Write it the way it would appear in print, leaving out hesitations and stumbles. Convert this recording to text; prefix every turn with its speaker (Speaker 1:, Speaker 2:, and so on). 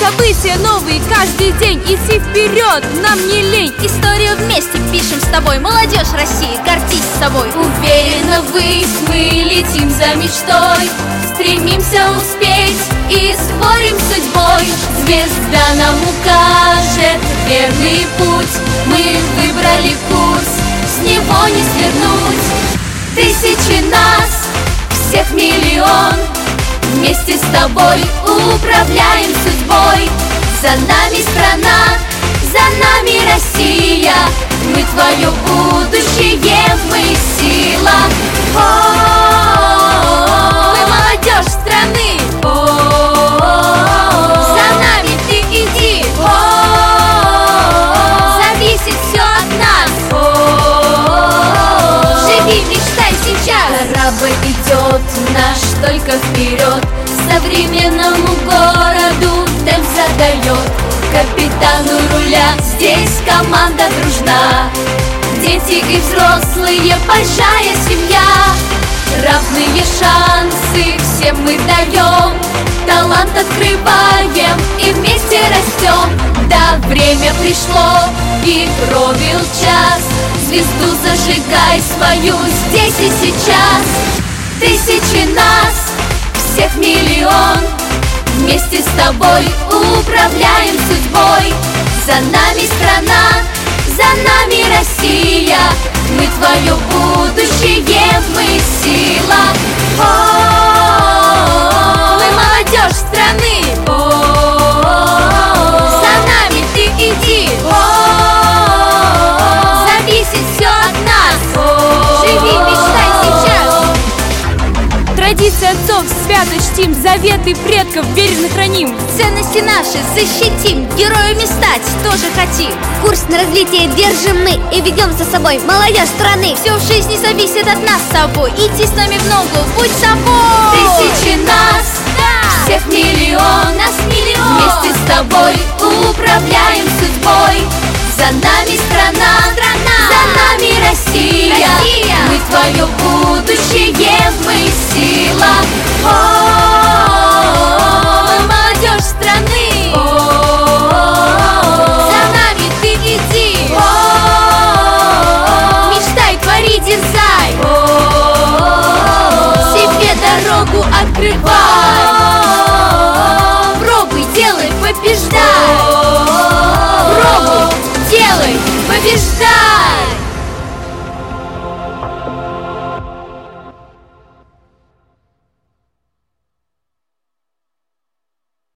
Speaker 1: события новые каждый день. Идти вперед нам не лень.
Speaker 2: Историю вместе пишем с тобой. Молодежь России, гордись собой.
Speaker 3: Уверенно ввысь мы летим за мечтой, стремимся успеть и спорим с судьбой. Звезда нам укажет верный путь, мы выбрали курс, с него не свернуть. Тысячи нас, всех миллион, вместе с тобой управляем судьбой. За нами страна, за нами Россия, мы твое будущее, мы сила.
Speaker 1: Мы молодежь страны, за нами ты иди, зависит все от нас. Живи, мечтай сейчас.
Speaker 3: Корабль идет наш только вперед, современному городу темп задает. Капитану руля здесь команда дружна, дети и взрослые, большая семья. Равные шансы всем мы даем, талант открываем и вместе растем. Да, время пришло и пробил час, звезду зажигай свою здесь и сейчас. Тысячи нас, всех миллион, вместе с тобой управляем судьбой. За нами страна, за нами Россия, мы твое будущее, мы сила.
Speaker 1: Мы молодежь страны, за нами ты иди, зависит все от нас. Живи, мечтай сейчас. Традиции отцов свято чтим, заветы предков бережно храним.
Speaker 2: Ценности наши защитим, героями стать тоже хотим. Курс на развитие держим мы и ведем за собой молодежь страны.
Speaker 1: Все в жизни зависит от нас с собой, иди с нами в ногу, будь собой.
Speaker 3: Тысячи нас, всех миллион, вместе с тобой управляем судьбой. За нами страна, за нами Россия, мы твое будущее, мы сила.